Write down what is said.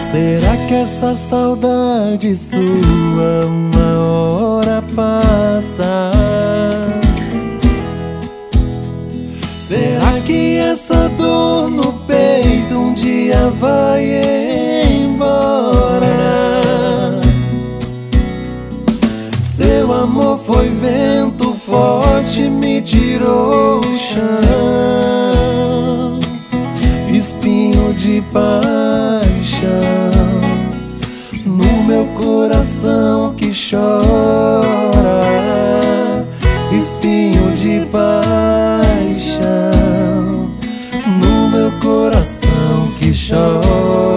Será que essa saudade sua uma hora passa? Será que essa dor no peito um dia vai embora? Seu amor foi vento forte, me tirou o chão, espinho de paixão no meu coração que chora, espinho de paixão no meu coração que chora.